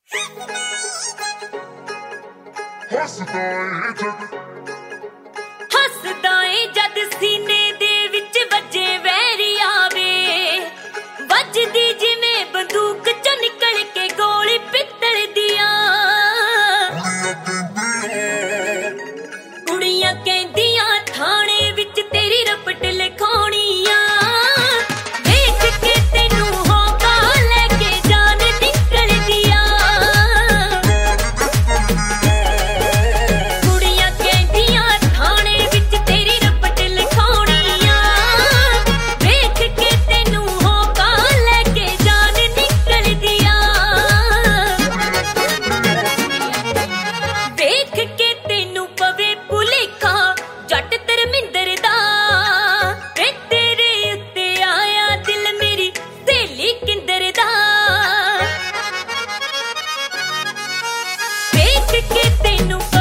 ਹੱਸਦਾ ਏ ਜਦ ਸੀਨੇ ਦੇ ਵਿੱਚ ਵੱਜੇ ਵੈਰੀ ਆਵੇ, ਵੱਜਦੀ ਜਿਵੇਂ ਬੰਦੂਕ ਚੋਂ ਨਿਕਲ ਕੇ ਗੋਲੀ ਪਿੱਤਲ ਦੀਆਂ। ਕੁੜੀਆਂ ਕਹਿੰਦੀਆਂ ਥਾਣੇ ਵਿੱਚ ਤੇਰੀ ਰਪਟ ਲਿਖਾਉਣੀ ਆ, ਵੇਖ ਕੇ ਤੈਨੂੰ ਹੋਕਾ ਲੈ ਕੇ ਜਾਨ ਨਿਕਲਦੀ ਆ। ਕੁੜੀਆਂ ਕਹਿੰਦੀਆਂ ਥਾਣੇ ਵਿੱਚ ਤੇਰੀ ਰਪਟ ਲਿਖਾਉਣੀ ਆ, ਵੇਖ ਕੇ ਤੈਨੂੰ ਹੋਕਾ ਲੈ ਕੇ ਜਾਨ ਨਿਕਲਦੀ ਆ। ਵੇਖ ਕੇ ਤੈਨੂੰ ਪਵੇ ਭੁਲੇਖਾ ਜੱਟ ਧਰਮਿੰਦਰ ਦਾ, ਵੇ ਤੇਰੇ ਉੱਤੇ ਆਇਆ ਦਿਲ ਮੇਰੀ ਸਹੇਲੀ ਕਿੰਦਰ ਦਾ। ਵੇਖ ਕੇ ਤੈਨੂੰ